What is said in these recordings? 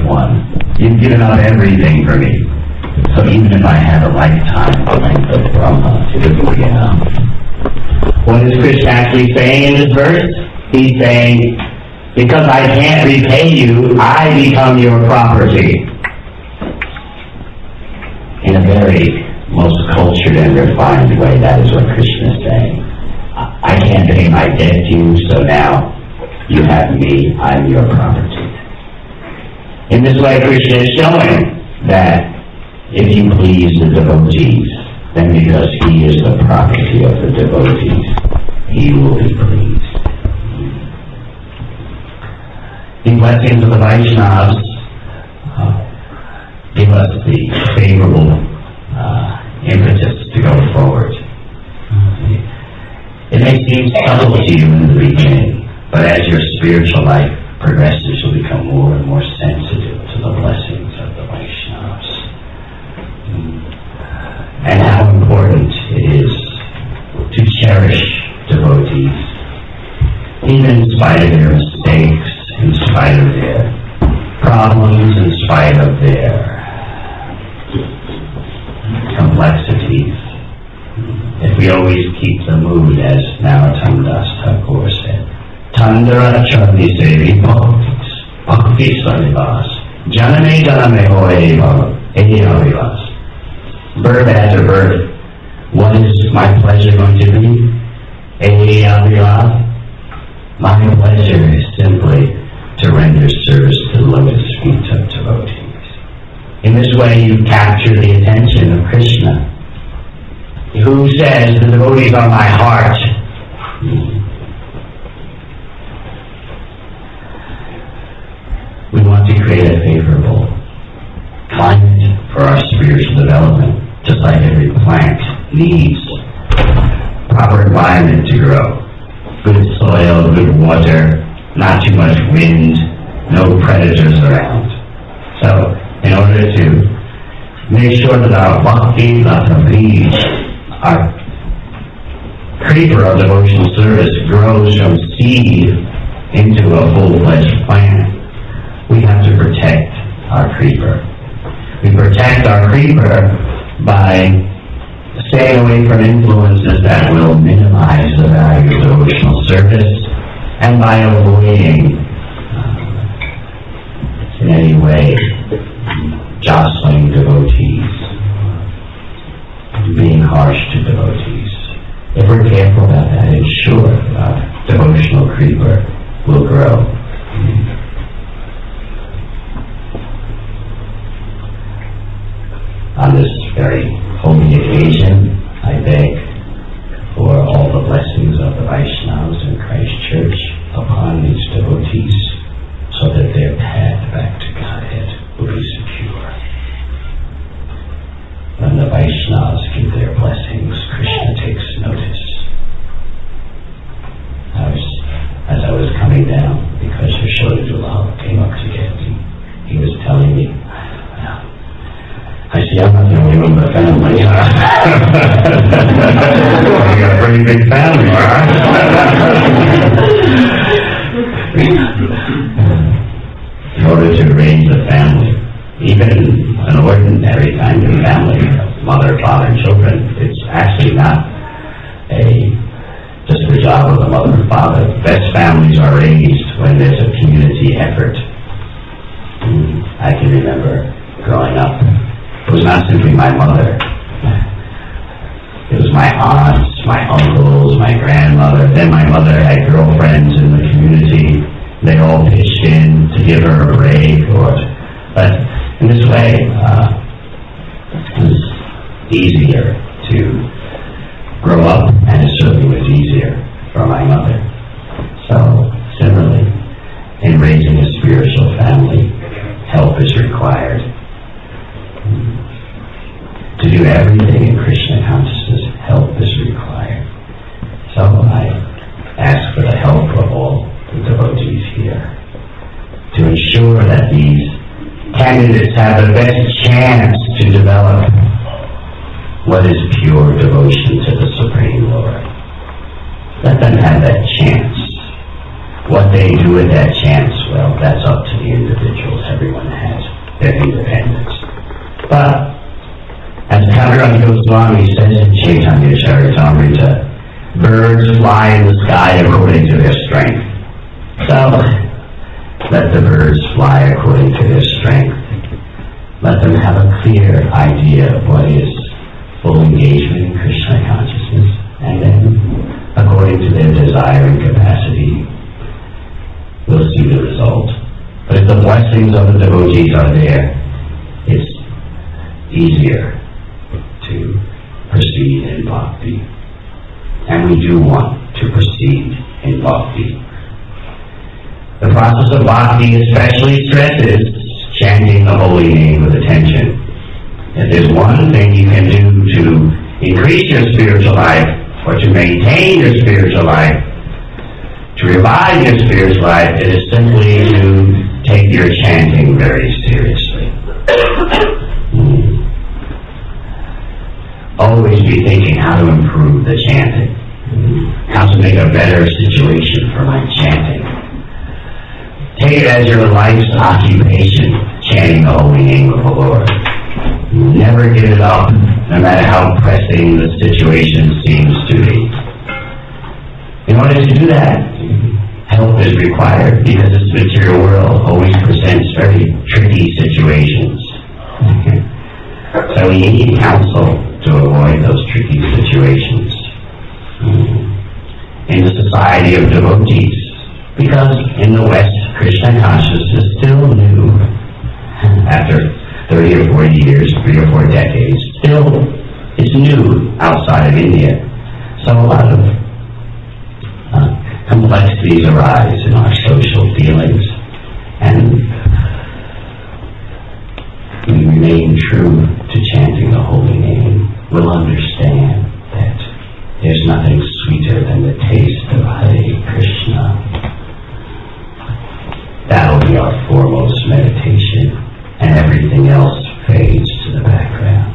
one. You've given up everything for me. So even if I had a lifetime length of Brahma, it would be enough. What is Krishna actually saying in this verse? He's saying, because I can't repay you, I become your property. In a very most cultured and refined way, that is what Krishna is saying. I can't pay my debt to you, so now you have me, I'm your property. In this way, Krishna is showing that if you please the devotees, then because he is the property of the devotees, he will be pleased. The blessings of the Vaishnavas give us the favorable impetus to go forward. It may seem subtle to you in the beginning, but as your spiritual life progresses, you'll become more and more sensitive to the blessings of the Vaishnavas. And how important it is to cherish devotees, even in spite of their mistakes, in spite of their problems, in spite of their complexities. If we always keep the mood, as Narottam Das Thakur said, Tandara Chandi Sevi Bhakti Sarivas, Janame Janame Hoeva, Avivas. Birth after birth, what is my pleasure going to be? Avivas. My pleasure is simply to render service to the lotus feet of devotees. In this way, you capture the attention of Krishna, who says, the devotees are my heart. We want to create a favorable climate for our spiritual development, just like every plant needs proper environment to grow. Good soil, good water, not too much wind, no predators around. So, in order to make sure that our bhakti, lata bees, our creeper of devotional service grows from seed into a full-fledged plant, we have to protect our creeper. We protect our creeper by staying away from influences that will minimize the value of devotional service, and by avoiding in any way jostling devotees, being harsh to devotees. If we're careful about that, it's sure our devotional creeper will grow. On this very holy occasion, I beg for all the blessings of the Vaishnavas in Christ Church upon these devotees, so that their path back to Godhead will be secure. When the Vaishnavas give their blessings, Krishna takes notice. As I was coming down, because Yashoda Dulal came up to get me, he was telling me, I see I'm not the only one in the family. You got a pretty big family, all right? In order to arrange the family, even an ordinary kind of family, mother, father, and children, it's actually not just the job of the mother and father. Best families are raised when there's a community effort. I can remember growing up, it was not simply my mother. It was my aunts, my uncles, my grandmother. Then my mother had girlfriends in the community. They all pitched in to give her a break. But in this way, it was easier to grow up, and it certainly was easier for my mother. So, similarly, in raising a spiritual family, help is required. To do everything in Krishna consciousness, help is required. So I ask for the help of all the devotees here to ensure that these candidates have the best chance to develop what is pure devotion to the Supreme Lord. Let them have that chance. What they do with that chance, well, that's up to the individuals. Everyone has their independence. But, as Kaviraj Goswami says in Chaitanya Charitamrita, birds fly in the sky according to their strength. So, let the birds fly according to their strength. Let them have a clear idea of what is full engagement in Krishna consciousness, and then, according to their desire and capacity, we'll see the result. But if the blessings of the devotees are there, it's easier to proceed in bhakti. And we do want to proceed in bhakti. The process of bhakti especially stresses chanting the holy name with attention. If there's one thing you can do to increase your spiritual life, or to maintain your spiritual life, to revive your spiritual life, it is simply to take your chanting very seriously. Always be thinking how to improve the chanting, how to make a better situation for my chanting. Take it as your life's occupation, chanting the holy name of the Lord. Never give it up, no matter how pressing the situation seems to be. In order to do that, help is required, because this material world always presents very tricky situations. So we need counsel to avoid those tricky situations. In the society of devotees, because in the West, Krishna consciousness is still new. After 30 or 40 years, 3 or 4 decades, still it's new outside of India. So a lot of complexities arise in our social dealings, and we remain true to chanting the holy name. We'll understand that there's nothing sweeter than the taste of Hare Krishna. That'll be our foremost meditation, and everything else fades to the background.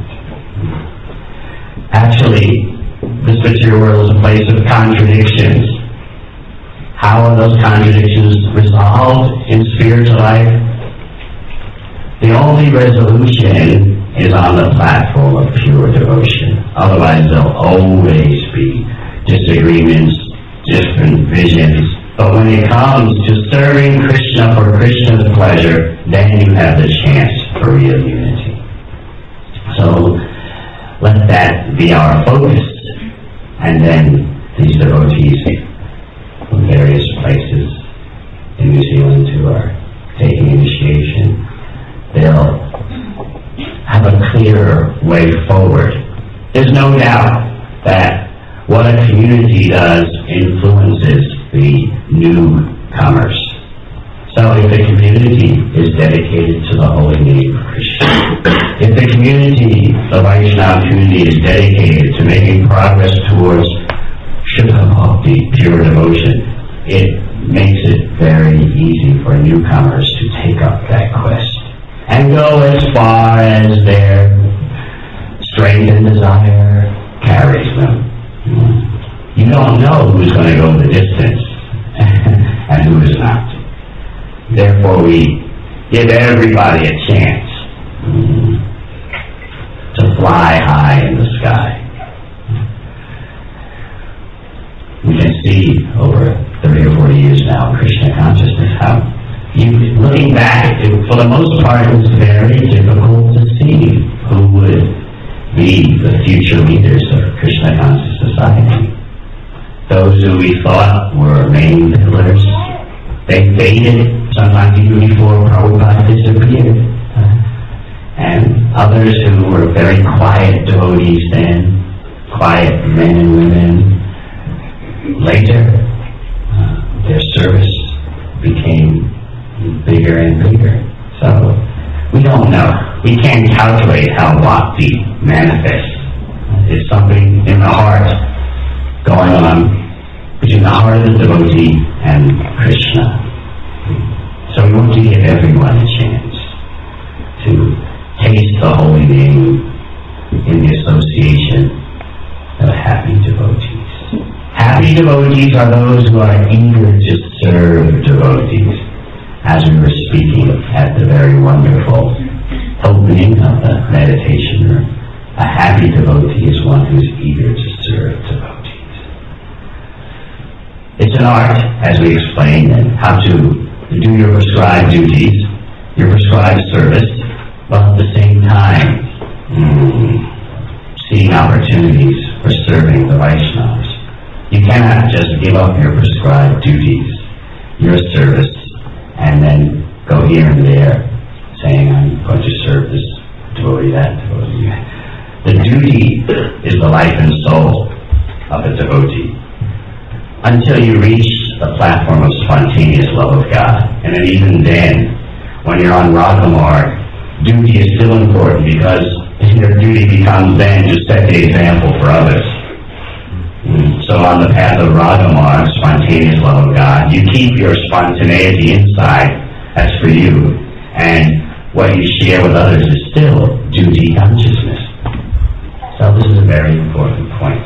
Actually, this material world is a place of contradictions. How are those contradictions resolved in spiritual life? The only resolution is on the platform of pure devotion. Otherwise, there'll always be disagreements, different visions. But when it comes to serving Krishna for Krishna's pleasure, then you have the chance for real unity. So let that be our focus. And then these devotees from various places in New Zealand who are taking initiation, they'll have a clearer way forward. There's no doubt that what a community does influences the newcomers. So if the community is dedicated to the holy name of Krishna, if the community, the Vaishnava community, is dedicated to making progress towards Shuddha Bhakti, pure devotion, it makes it very easy for newcomers to take up that quest and go as far as their strength and desire carries them. You don't know who's going to go the distance and who is not. Therefore, we give everybody a chance to fly high in the sky. We can see over 30 or 40 years now in Krishna consciousness how, looking back, for the most part, it was very difficult to see who would be the future leaders of Krishna conscious society. Those who we thought were main pillars, they faded, sometimes even before Prabhupada disappeared. And others who were very quiet devotees then, quiet men and women, later their service became bigger and bigger. So we don't know. We can't calculate how bhakti manifests. It's something in the heart going on between the heart of the devotee and Krishna. So we want to give everyone a chance to taste the holy name in the association of happy devotees. Happy devotees are those who are eager to serve devotees, as we were speaking at the very wonderful opening of the meditation room. A happy devotee is one who's eager to serve devotees. It's an art, as we explained, and how to do your prescribed duties, your prescribed service, while at the same time seeing opportunities for serving the Vaishnavas. You cannot just give up your prescribed duties, your service, and then go here and there saying, I'm going to serve this devotee, that devotee. The duty is the life and soul of a devotee. Until you reach the platform of spontaneous love of God. And then even then, when you're on Ragamarg, duty is still important because your duty becomes then to set the example for others. So on the path of Ragamarg, spontaneous love of God, you keep your spontaneity inside, that's for you, and what you share with others is still duty consciousness. So this is a very important point.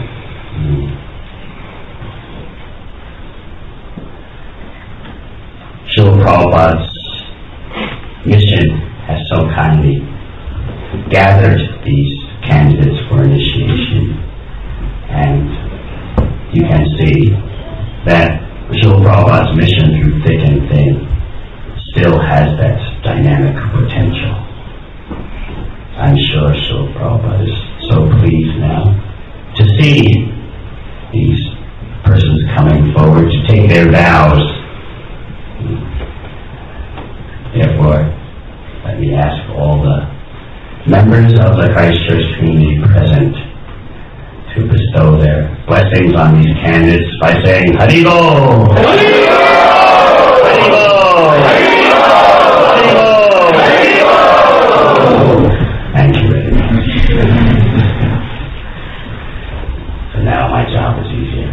Srila Prabhupada's mission has so kindly gathered these candidates for initiation, and you can see that Srila Prabhupada's mission through thick and thin still has that dynamic potential. I'm sure Srila Prabhupada is so pleased now to see these persons coming forward to take their vows. Therefore, let me ask all the members of the Christchurch community present to bestow their blessings on these candidates by saying, Hari Bol! Hari Bol! Hari Bol! Hari Bol! Hari Bol! Thank you very much. So now my job is easier.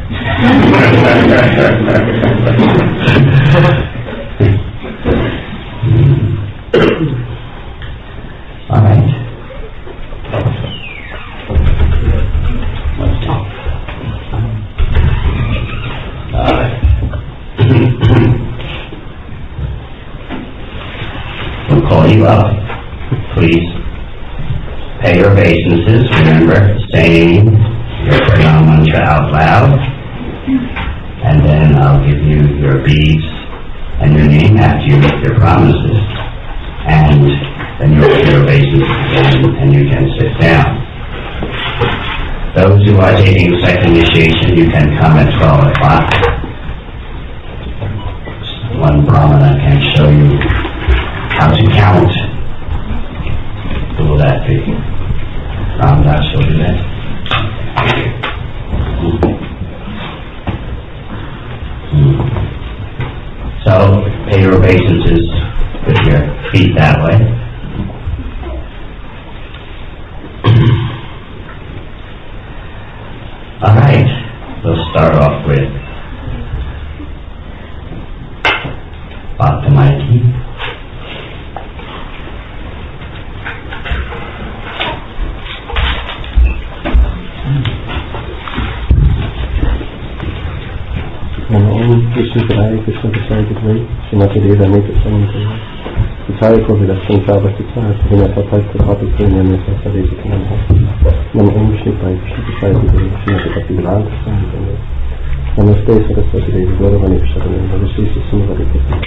All right. We'll call you up. Please pay your obeisances. Remember saying your pranam mantra out loud. And then I'll give you your beads and your name after you make your promises. And then you'll pay your obeisances again and you can sit down. Those who are taking the second initiation, you can come at 12 o'clock. One brahmana can show you how to count. Who will that be? Ramdas will do that. So, pay your obeisances with your feet that way. All right, we'll start off with Bhakta Maiki. Krishna Padaya, Krishna Prasaya Gitwai, Srimati Deva Krishna Mantaya, Vishaya Kovida Sankava Sikha, Vinata Paita Bhati Krishna Sasare Krishna Nam Om Krishna Pai, Krishna Prasaya Gitwai, Srimati Pati Vilan Krishna Mantaya, Namaste Saraswati Devi, Gauravani Krishna Mantaya, Vishesha Simhari Krishna.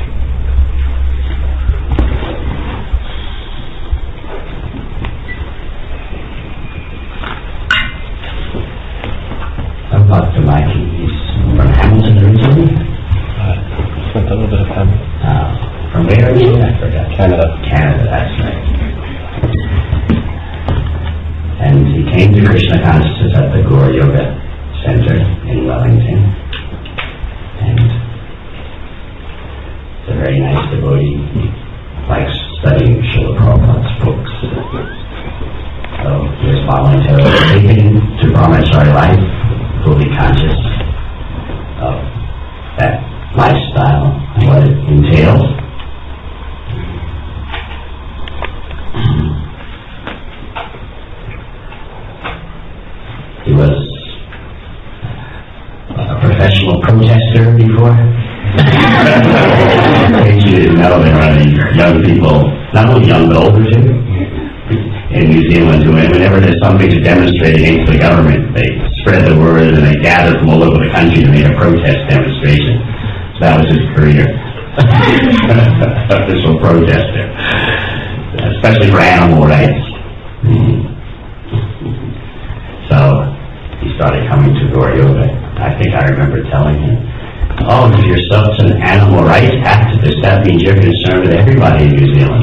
Bhakta Maiki is from Hamilton originally? Spent a little bit of time. From where originally? I forgot. Canada. Canada, that's right. And he came to Krishna consciousness at the Gaur Yoga Center in Wellington. And it's a very nice devotee. He likes studying Srila Prabhupada's books. So he was voluntarily taken to brahmachari life, fully conscious of that lifestyle and what it entails. He was a professional protester before. He want you to know there are these young people, not only young but older too, in New Zealand, who whenever there's something to demonstrate against the government, they spread the word and they gather from all over the country to make a protest demonstration. So that was his career. Official protester, especially for animal rights. So he started coming to Goryoga. I think I remember telling him, "Oh, if you're such an animal rights activist, that means you're concerned with everybody in New Zealand."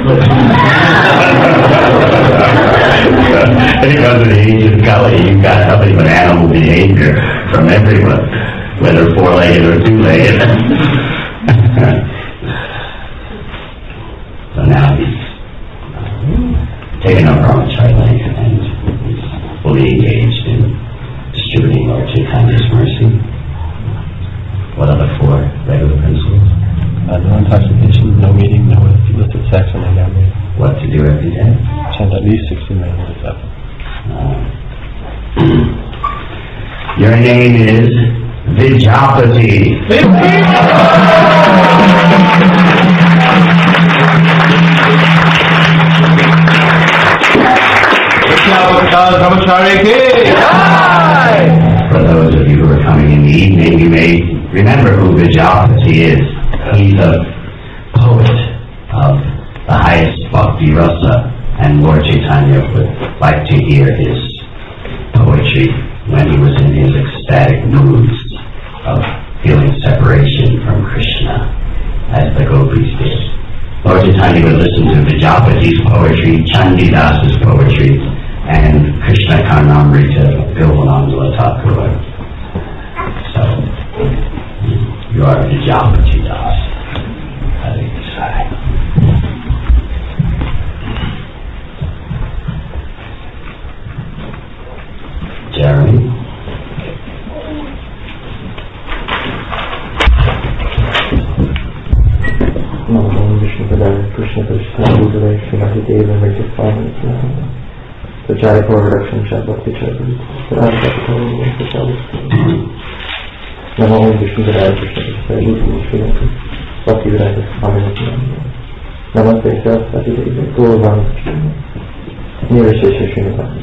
Because of the Asian color, you've got nothing but animal behavior from everyone, whether four-legged or two-legged. So now he's taken over on the Tri-Link and he's fully engaged in distributing Lord Chaitanya's mercy. What are the four regular principles? No intoxication, no eating, no illicit sex, and no gambling. What to do every day? Chant at least 60 minutes a Your name is Vijapati. For those of you who are coming in the evening, you may remember who Vijapati is. He's a poet of the highest bhakti rasa, and Lord Chaitanya would like to hear his poetry when he was in his ecstatic moods of feeling separation from Krishna, as the gopis did. Lord Chaitanya would listen to Vijapati's poetry, Chandidasa's poetry, and Krishna Karnamrita Bilvananda Thakur. So, you are Vijapati Das. Hare Krishna. Jeremy? Namo Vishnu Padaya Krishna Krishna Budaya Srimati Deva Mriti Swami The Jai for Reduction Shabhakti Chabri Namo Vishnu Padaya Krishna Krishna Budaya Srimati Bhakti Vedanta Swami Namaste Saraswati Deva Gurvan Nirashesha Srimati.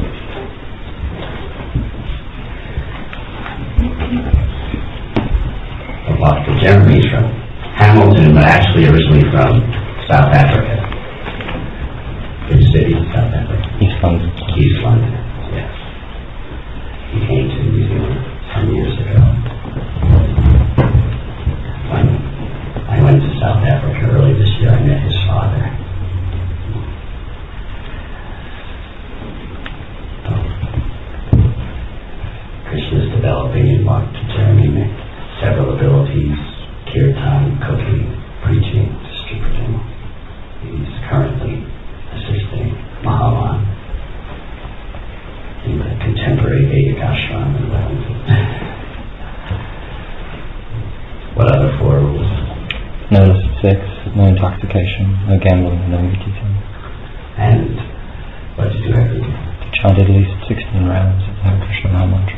Dr. Jeremy's from Hamilton, but actually originally from South Africa. Which city in South Africa? East London. East London, yes. He came to New Zealand some years ago. When I went to South Africa early this year, I met his father. Krishna's developing in Dr. Jeremy several abilities: kirtan, cooking, preaching, distributing. He's currently assisting Mahalan in the contemporary Vedic ashram in Wellington. What other four rules? No illicit sex, no intoxication, no gambling, no eating. And what to do every day? Chant at least 16 rounds of the Hare Krishna Maha Mantra.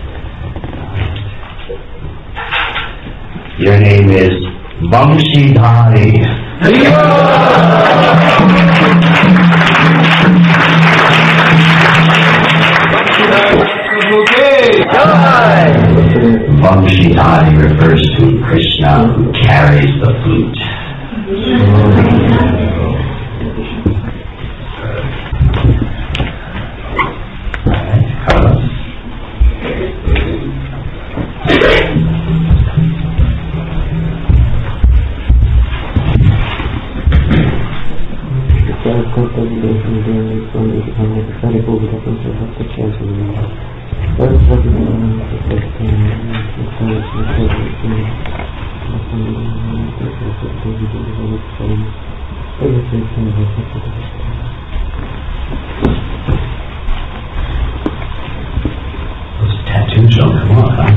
Your name is Vamshidhari. Vamshidhari refers to Krishna who carries the flute. Those tattoos don't come off, huh?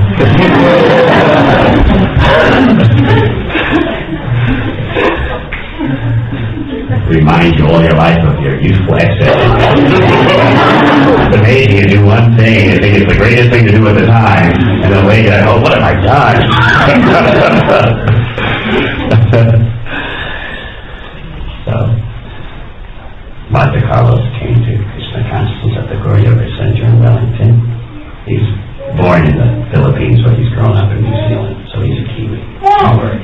Remind you all your life of your youthful excesses. It's amazing, you do one thing, you think it's the greatest thing to do at the time, and then later, oh, what have I done? So, Monte Carlos came to Krishna consciousness at the Guru Yoga Center in Wellington. He's born in the Philippines, but he's grown up in New Zealand, so he's a Kiwi. Don't worry.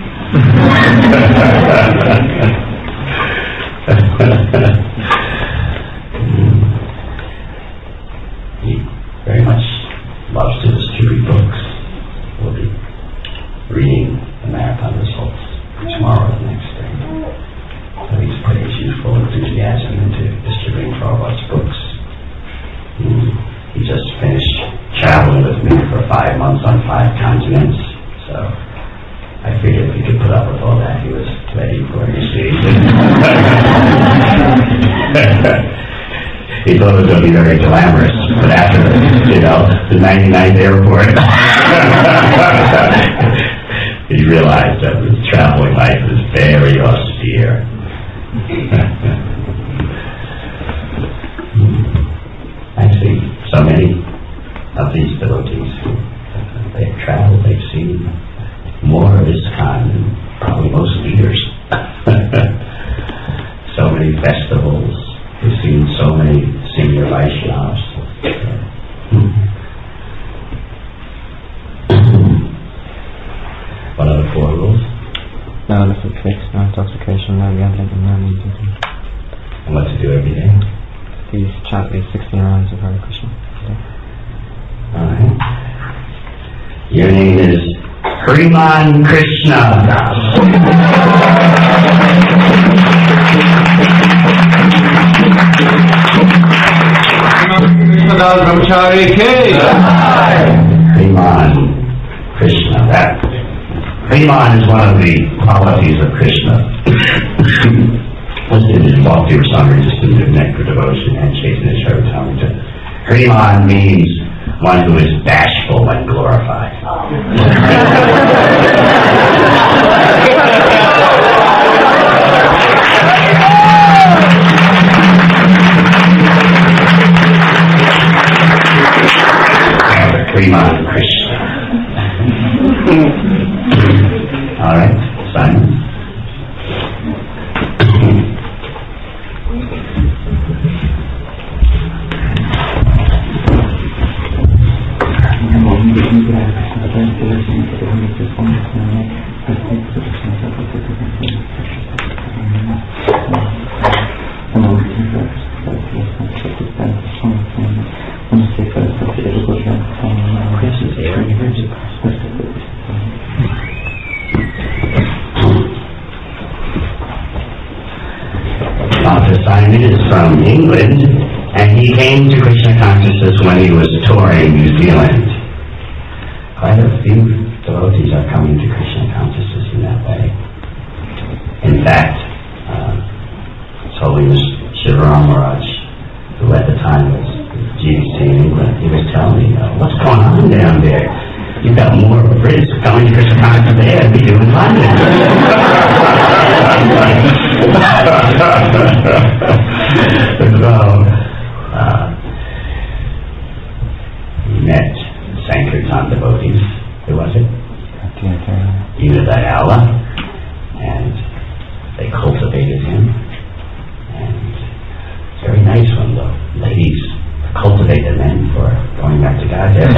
He very much loves to distribute books. We'll be reading the marathon results tomorrow or the next day. So he's put his youthful enthusiasm into distributing Prabhupada's books. He just finished traveling with me for 5 months on 5 continents, so I figured if he could put up with all that, he was ready for it, you see. He thought it was going to be very glamorous, but after the 99th airport, he realized that his traveling life was very austere. Actually, so many of these devotees, they've traveled, they've seen more of this kind than probably most leaders. So many festivals, they've seen so many senior Vaishnavas. What are the 4 rules? No illicit sex, no intoxication, no gambling, and no nudity. And what to do every day? Please chant these 16 rounds of Hare Krishna. Alright. Your name is Hariman Krishna Das. Brahmachari K. Hariman Krishna. That Hariman is one of the qualities of Krishna. Listed in Bhakti Rasamrita Sindhu, Nectar Devotion, and Chaitanya Charitamrita. Hariman means one who is bashful when glorified. Hariman Krishna. All right, Simon. Simon is from England, and he came to Krishna consciousness when he was touring New Zealand. Quite a few devotees are coming to Krishna consciousness in that way. In fact, His Holiness Shivaram Maharaj, who at the time was GDC in England, he was telling me, what's going on down there? You've got more Brits coming to Krishna consciousness there than we do in London. So, he met Sankirtan devotees. Who was it? Unadayala. And they cultivated him. And it's very nice when the ladies cultivate the men for going back to Godhead.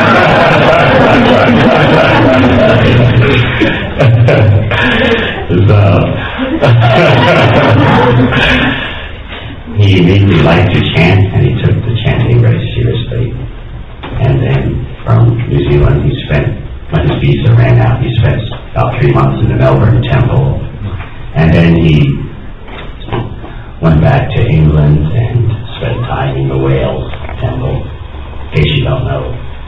He immediately liked to chant, and he took the chanting very seriously. And then from New Zealand, when his visa ran out, he spent about 3 months in the Melbourne Temple. And then he went back to England and spent time in the Wales Temple. In case you don't know,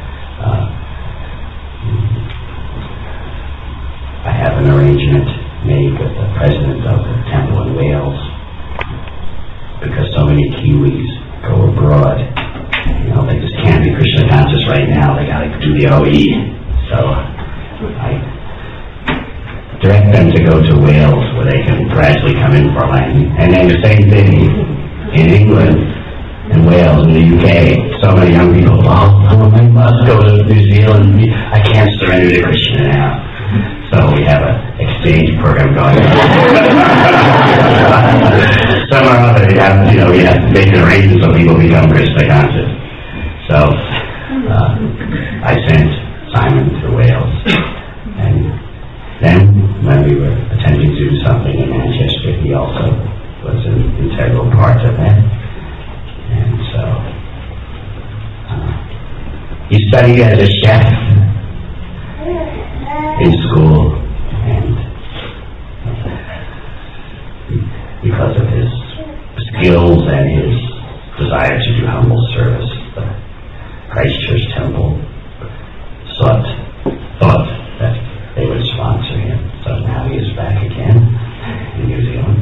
I have an arrangement made with the president of the temple in Wales, because so many Kiwis go abroad. They just can't be Krishna conscious right now. They got to do the OE. So I direct them to go to Wales, where they can gradually come in for learning. And then the same thing in England and Wales and the UK. So many young people, I must go to New Zealand. I can't surrender to Krishna now. So we have an exchange program going on. Somewhere or other, we have to make an arrangement so people become Krishna conscious. So I sent Simon to Wales, and then when we were attempting to do something in Manchester, he also was an integral part of that. And so he studied as a chef in school, and because of his skills and his desire to do humble service, the Christ Church Temple thought that they would sponsor him. So now he is back again in New Zealand.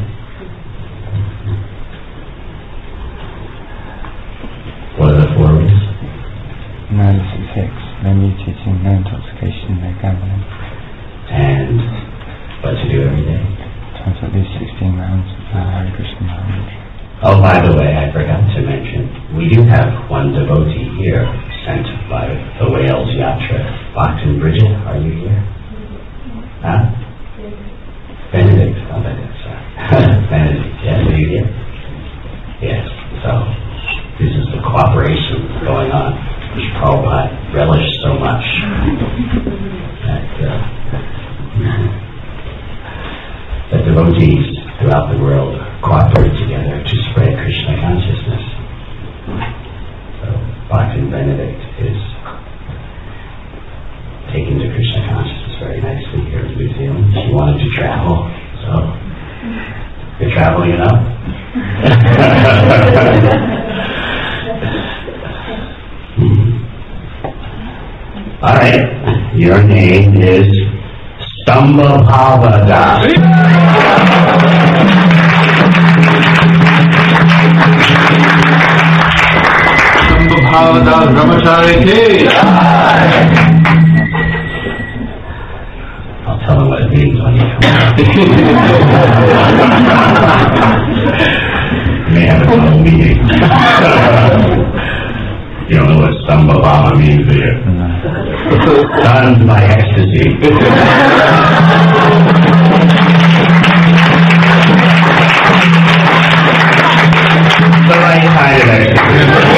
What are the 4 rules? No illicit sex, no new cheating, no intoxication, no gambling. And what to do every day? Time to at least 16 rounds of Hare Krishna Maharaj. Oh, by the way, I forgot to mention, we do have one devotee here sent by the Wales Yatra. Bhaktin Bridget, are you here? Huh? Benedict, Benedict, yes, are you here? Yes, so this is the cooperation going on, which Prabhupada relished so much that devotees throughout the world cooperate together to spread Krishna consciousness. So Bhaktin Benedict is taken to Krishna consciousness very nicely here in New Zealand. She wanted to travel, so you're traveling enough? All right, your name is Stambhabhavadas. Stambhabhavadas Brahmachari Ki. I'll tell them what it means when you come out. You may have a double meeting. You don't know what Stambhabhava means, do you? Stunned by ecstasy. The right kind of ecstasy.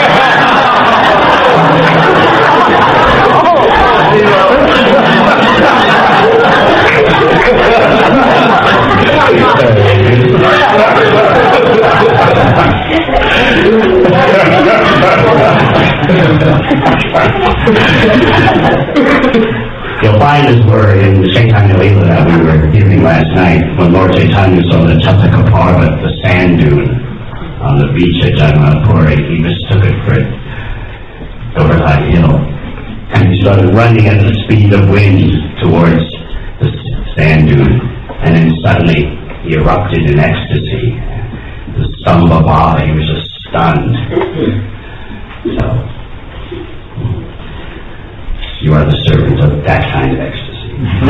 You'll find this word in the Chaitanya Leela that we were giving last night when Lord Chaitanya saw the Chatakaparvat, the sand dune on the beach at Jagannathpuri. He mistook it for Govardhan Hill, and he started running at the speed of wind towards the sand dune, and then suddenly he erupted in ecstasy. The Stambhabhava, he was just stunned. So you are the servant of that kind of ecstasy.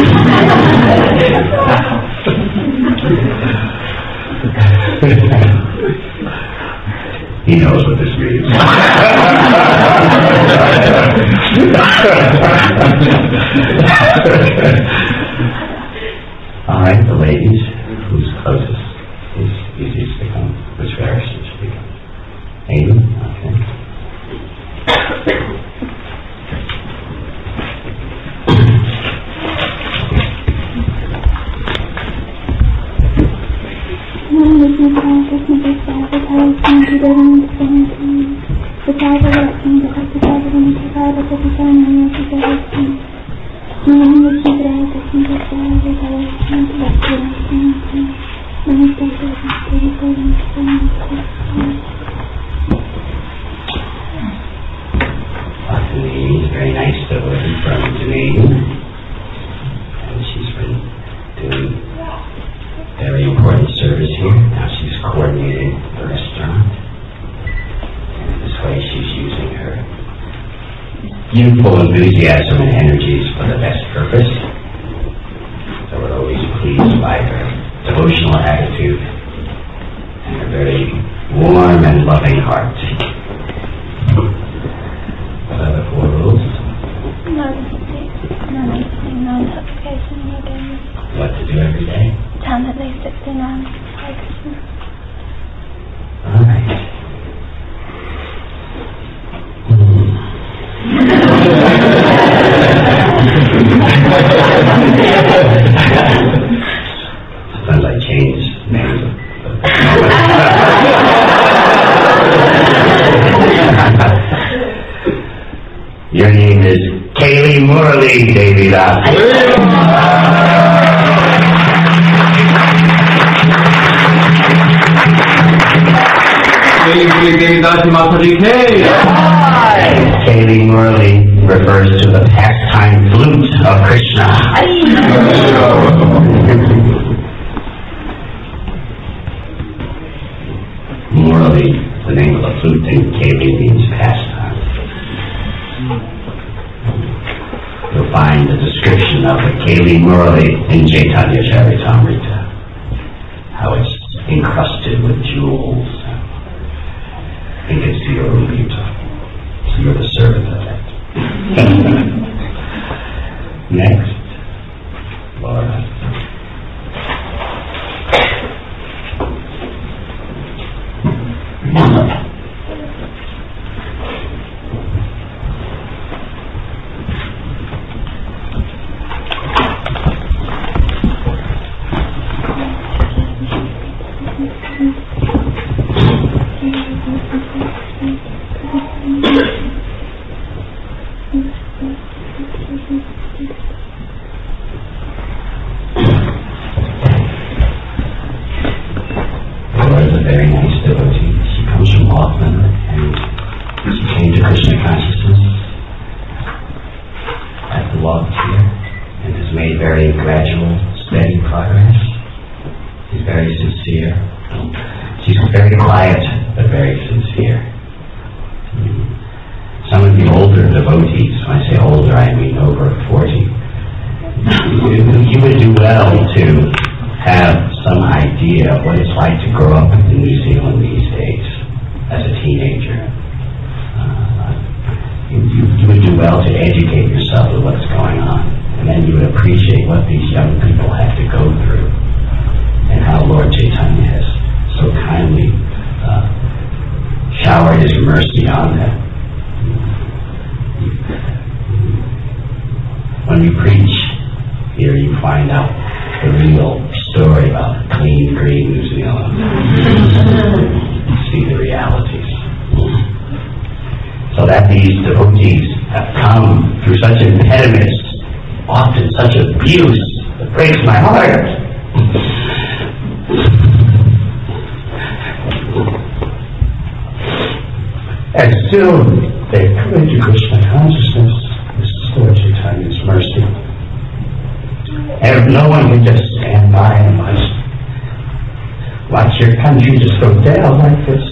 He knows what this means. All right, the ladies, who's closest is easiest to come. Which Pharisee should we come? Amy? Okay. Very nice devotee from Dunedin, and she's been doing very important service here. Now she's coordinating the restaurant, and this way she's using her youthful enthusiasm and energies for the best purpose. So we're always pleased by her devotional attitude and her very warm and loving heart. What are the 4 rules? No intoxication, no danger. Vida. Kali Murali refers to the pastime flute of Krishna. Murali, the name of the flute, and Kali means pastime. You'll find a description of the Kali Murali in Chaitanya Charitamrita, how it's encrusted with jewels. I think it's your own beauty. So you're the servant of that. Next, Laura. What it's like to grow up in New Zealand these days as a teenager. You would do well to educate yourself with what's going on, and then you would appreciate what these young people have to go through and how Lord Chaitanya has so kindly showered his mercy on them. When you preach here, you find out the real story about clean, green New Zealand. You see the realities. So that these devotees have come through such impediments, often such abuse, it breaks my heart. And still, they come into Krishna consciousness. This is Lord Chaitanya's mercy. And no one can just stand by and watch your country just go down like this.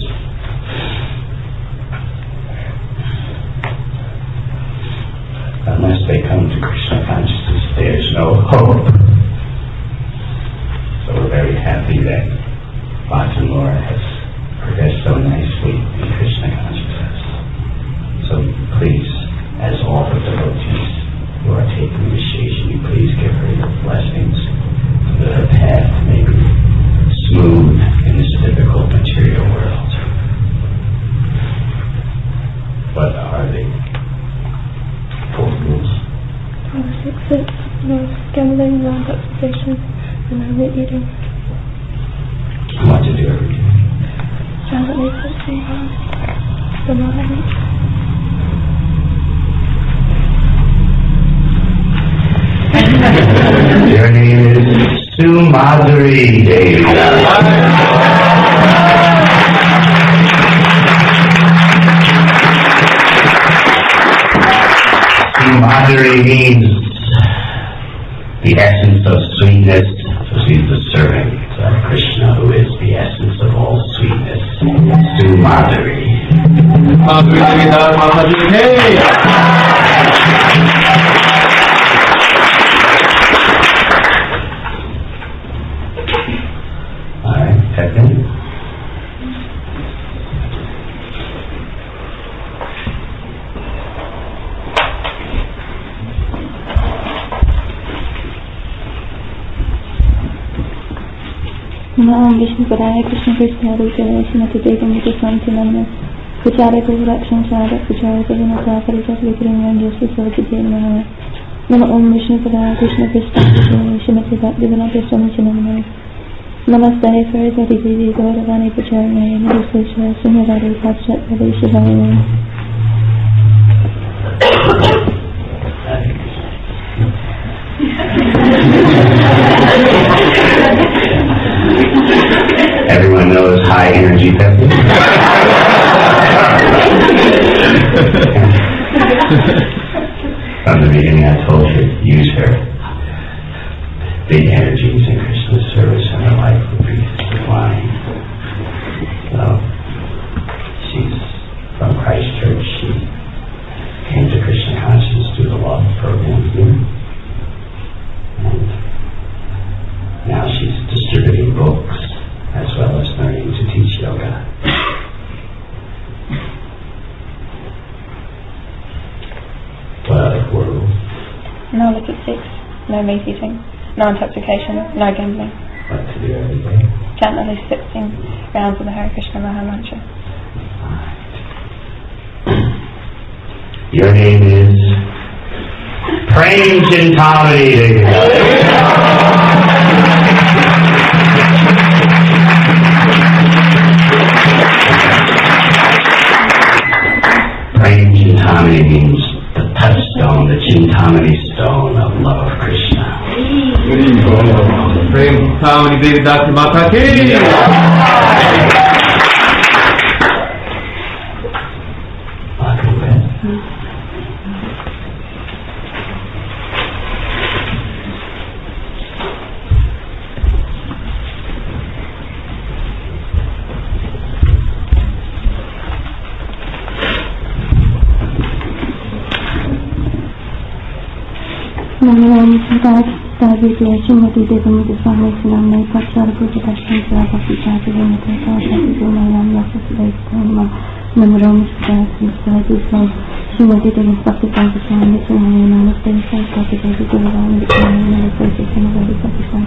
Unless they come to Krishna consciousness, there's no hope. So we're very happy that Bhakti Laura has progressed so nicely in Krishna consciousness. So please, as all the devotees who are taking initiation, you please give her your blessings so that her path may be smooth in this difficult material world. What are they? 4 rules. No gambling, wrong observation, and overeating. What to do every day? Silently focusing on the mind. Your name is Sumadri Devi. Sumadri means the essence of sweetness, so she's the servant of Krishna, who is the essence of all sweetness. Sumadri. Om Vishnu Padaya Krishna Krishna Rupaya Srimati Degamita Swanti Namah Vichare Purakshan Sadak Vichare Pavinata Parita Vikram Yossi Sarvati Namah Nama Om Vishnu Padaya Krishna Krishna Srimati Degamita Swanti Namah Namaste Farita Devi Gauravani Pacharane Namaste Sunyavari Patshat Padeshivaya those high energy peppers. From the beginning I told her, use her big energies in Krishna's service and her life would be declining. So, she's from Christchurch. She came to Krishna consciousness through the Love program here. And now she's distributing books as well as learning to teach yoga. What other 4 rules? No illicit sex, no meat eating, no intoxication, no gambling. What to do every day? Chant at least 16 rounds of the Hare Krishna Maha Mantra. Your name is Prem Chintamani Devi. Prem Chintamani means the touchstone, the Chintamani stone of love of Krishna. Prem Chintamani Devi Dasi Mata Ki. Shrimati Devamita Swami Sunamne Pachara Puja Darshan Sarabhakti Chati Vimita Sarabhakti Gumayam Yasa Sudaitanma Namaram Sudayasi Sudayasi Swami Shrimati Devamita Bhakti Swami Swami Sunamne Namaste Sarabhakti Devi Gururam Swami Namaste Sanagari Bhakti Swami.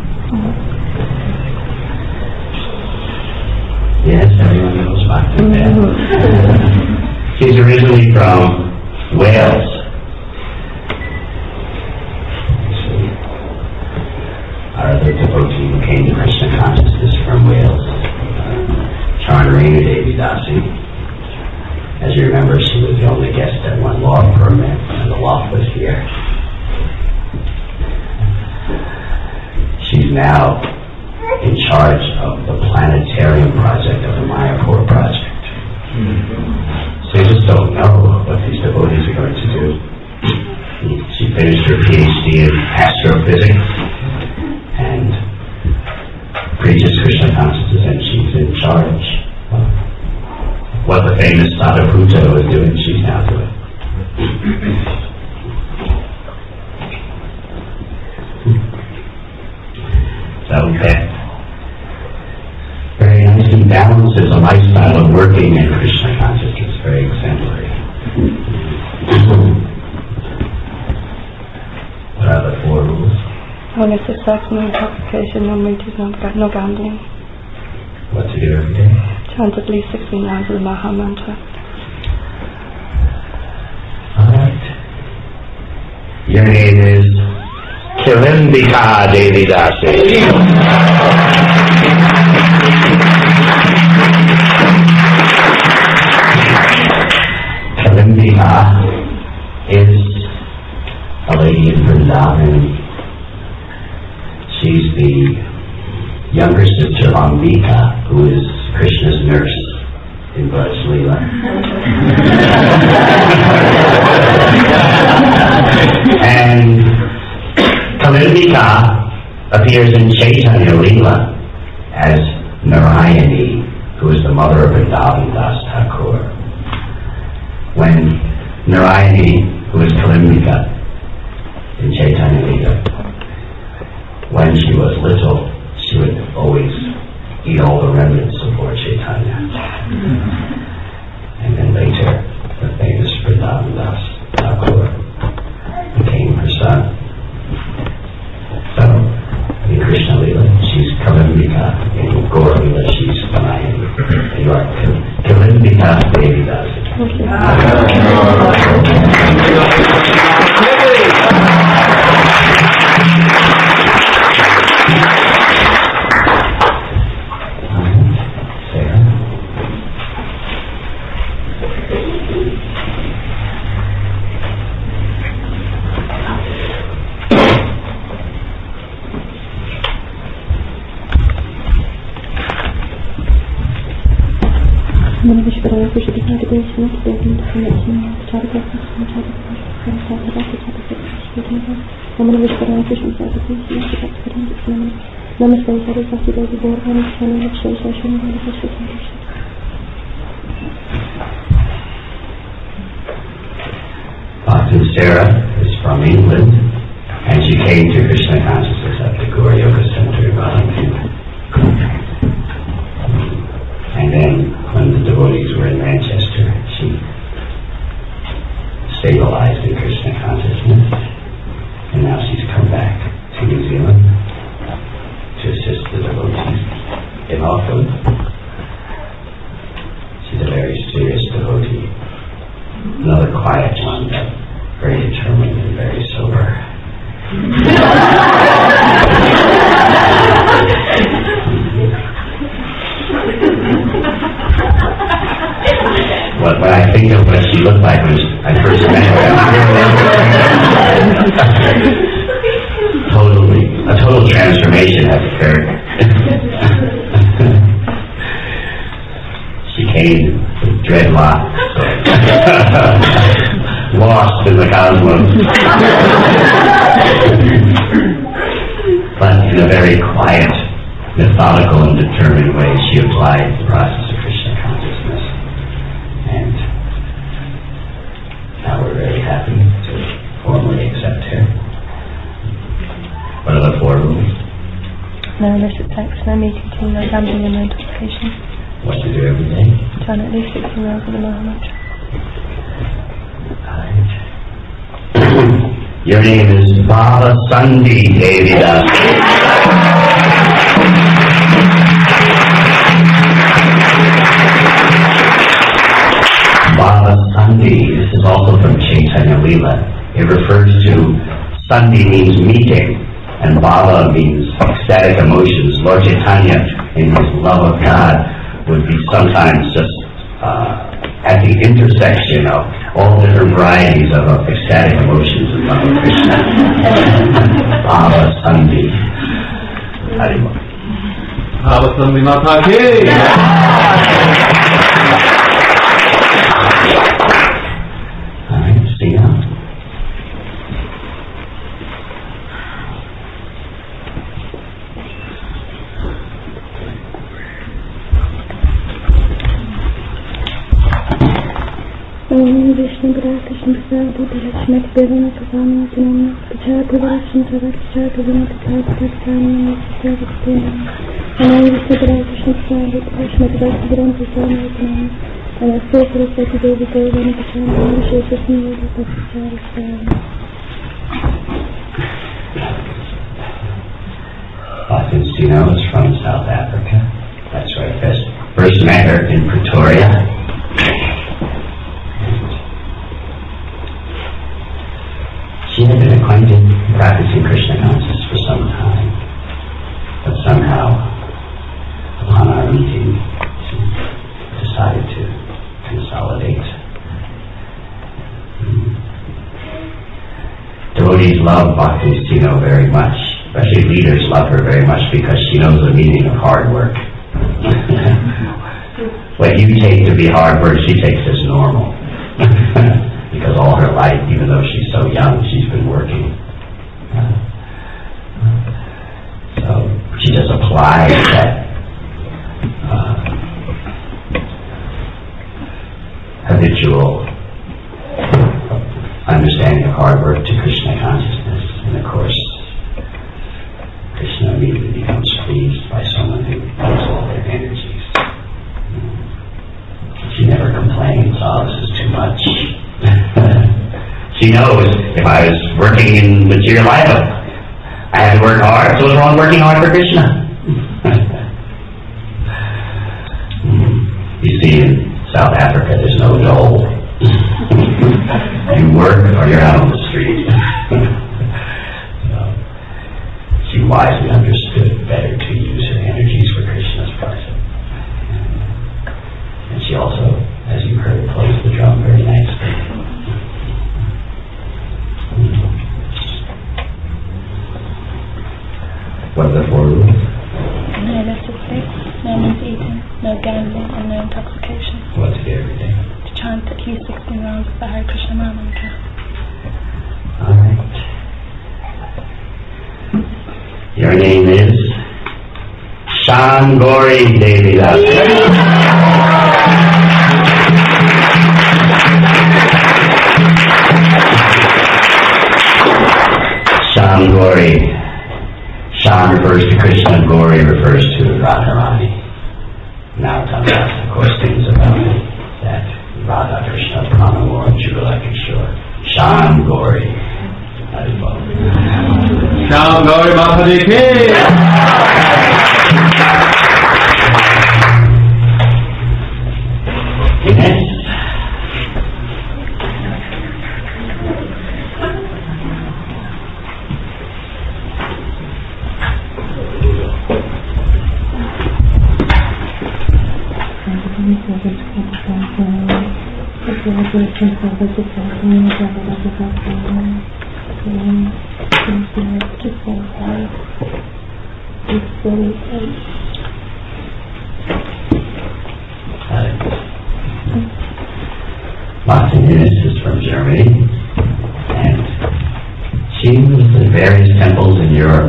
Yes, everyone knows Bhakti. She's originally from Wales. Our other devotee who came to Krishna consciousness from Wales, Charnarina Devi Dasi. As you remember, she was the only guest at one log permit, and the loft was here. She's now in charge of the planetarium project of the Mayapur project. So you just don't know what these devotees are going to do. She finished her PhD in astrophysics and preaches Krishna consciousness, and she's in charge of what the famous Sadhaputta was doing, she's now doing. So that very nicely balances a lifestyle of working in Krishna consciousness, very exemplary. What are the 4 rules? No illicit sex, no intoxication, no meat eating, no gambling. What to do every day? Chant at least 16 rounds of the Maha Mantra. Alright. Your name is Kilimbika Devi Dasi. Kilimbika is a lady in Vrindavan. She's the younger sister of Ambika, who is Krishna's nurse in Braj Leela. And Kalimbika appears in Chaitanya Leela as Narayani, who is the mother of Vrindavan Das Thakur. When Narayani, who is Kalimbika in Chaitanya Leela, when she was little, she would always eat all the remnants of Lord Chaitanya. And then later, the famous Vrindavan Das Thakur became her son. So, in Krishna Leela, she's Kalimbika. In Gaura Leela, she's Narayani. You are Kalimbika Devi Dasi. Sarah? Bana wysprawa pożyteczna tego jest na tego informacyjnego czarka, Namana wysprawa pożyteczna tego jest na Namaste Saraswati Devi Bhagwan Swami Lakshmi Shashmi Bhagwan. Bhakti Sarah is from England, and she came to Krishna consciousness at the Gaur Yoga Center in Wellington. And then, when the devotees were in Manchester, she stabilized in Krishna consciousness, and now she's come back to New Zealand to assist the devotees in Auckland. She's a very serious devotee. Another quiet one, but very determined and very sober. When I think of what she looked like when I first met her, a total transformation has occurred. She came with dreadlocks, lost in the cosmos, but in a very quiet, methodical, and determined way, she applied the process of Krishna consciousness. And now we're very happy to formally accept her. What are the 4 rules? No illicit sex, no meeting, no gambling, and no intoxication. What to do every day? Chant at least 16 rounds of the Mahamudra. Your name is Baba Sandi Devidas. Baba Sandi, this is also from Chaitanya Leela. It refers to, Sandi means meeting, and Baba means ecstatic emotions. Lord Chaitanya, in his love of God, would be sometimes just at the intersection of all different varieties of ecstatic emotions and love of Krishna. Baba Sandi. Harima. Baba Sandi Mata Ki! All right, see now. Vishnu Gra Krishna Prasad Lakshmi Devana Kavana Janana Pichar Bhuvaraksham Sarat Pichar Bhuvana Pichar Pichar Pichar Pichar Anand Vishnu Gra Krishna Prasad Lakshmi Prasad Bhuvan Pichar Janana Namaste Saraswati Devi Bhagwan Pichar Bhuvana Sheshasmi Pichar Pichar. Faustino is from South Africa. That's right. First met her in Pretoria. She had been acquainted practicing Krishna consciousness for some time, but somehow, upon our meeting, she decided to consolidate. Devotees love Bhakti-Sino very much, especially leaders love her very much because she knows the meaning of hard work. What you take to be hard work, she takes as normal. Because all her life, even though she's so young, she's been working. So she just applies that habitual understanding of hard work to Krishna consciousness. And of course, Krishna immediately becomes pleased by someone who gives all their energies. She never complains, oh, this is too much. She knows if I was working in material life, I had to work hard. So what's wrong working hard for Krishna? You see, in South Africa, there's no dole. You work or you're out on the street. So, she wisely understood better to use her energies for Krishna's pleasure. And she also, as you heard, plays the drum very nicely. What are the 4 rules? No illicit sex, no meat eating, no gambling, standing and no intoxication. What to do every day? To chant at least 16 rounds of the Hare Krishna Maha Mantra. Alright. Your name is Shan Gauri Devi Dasi. Shan Gauri. Shan refers to Krishna, Gauri refers to Radharani. Now it comes out, of course, things about that Radha Krishna, Pranamur, and Jugala Kishore. Shan Gauri. Shyam Gauri Mataji ki. Yes. Martin Innes is from Germany, and she was in various temples in Europe,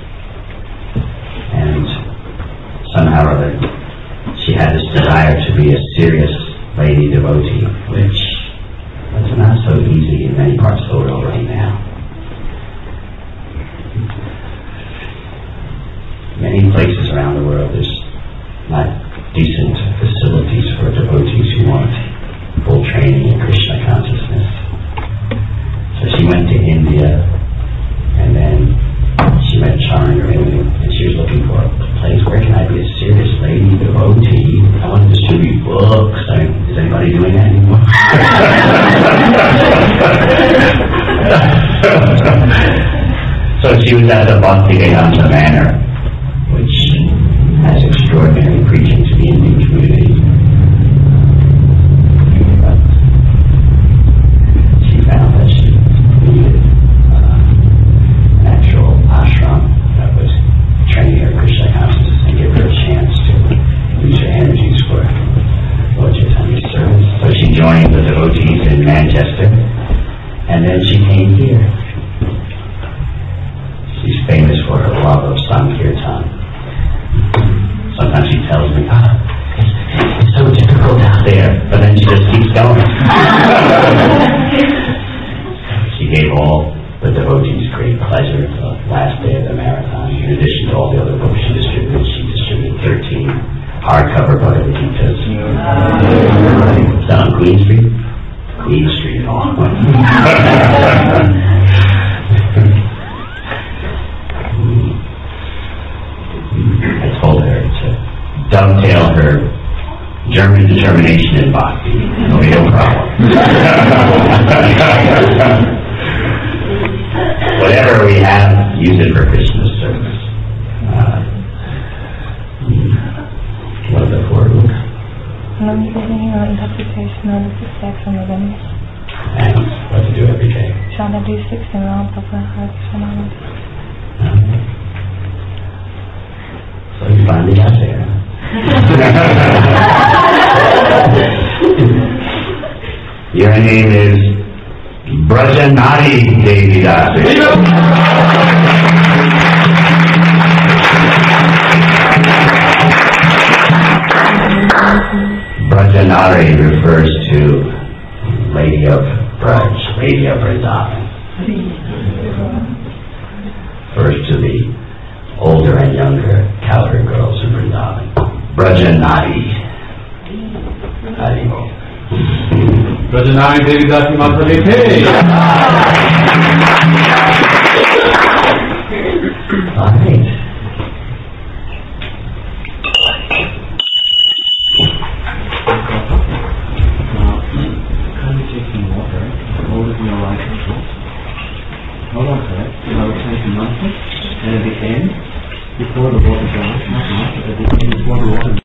and somehow or other she had this desire to be a serious lady devotee, which was not so easy in many parts of the world right now. Many places around the world there's not decent facilities for devotees who want full training in Krishna consciousness. So she went to India, and then she met Charangarayu, and she was looking for a place where can I be a serious lady devotee. I want to distribute books. Is anybody doing that anymore? So she was at the Bhaktivedanta Manor, which has extraordinary preaching to the Indian community. But she found that she needed an actual ashram that would train her Krishna consciousness and give her a chance to use her energies for Lord Chaitanya's service. So she joined the devotees in Manchester, and then she came here. She's famous for her love of Sankirtan. Sometimes she tells me, it's so difficult out there, but then she just keeps going. She gave all the devotees great pleasure the last day of the marathon. In addition to all the other books she distributed 13 hardcover Bhagavad Gitas. Is that on Queen Street? Queen Street. I told her to dovetail her German determination in bhakti. No real problem. Whatever we have, use it for Krishna's service. What is that for? Non-living or intoxication or sex on the limits. And what to do every day. Chant at least 16 rounds of the Hare Krishna Maha Mantra. So you finally got there. Your name is Brajanari Devi Dasi. Brajanari refers to Lady of Braj, Lady of Vrindavan. Refers to the older and younger cowherd girls in Vrindavan. Brajanari. Haribol. Brajanari Devi Dasi Mataji ki. All right. Hold on to it, and I will take a monthly, and at the end, before the water dries, not much, at the end, before the water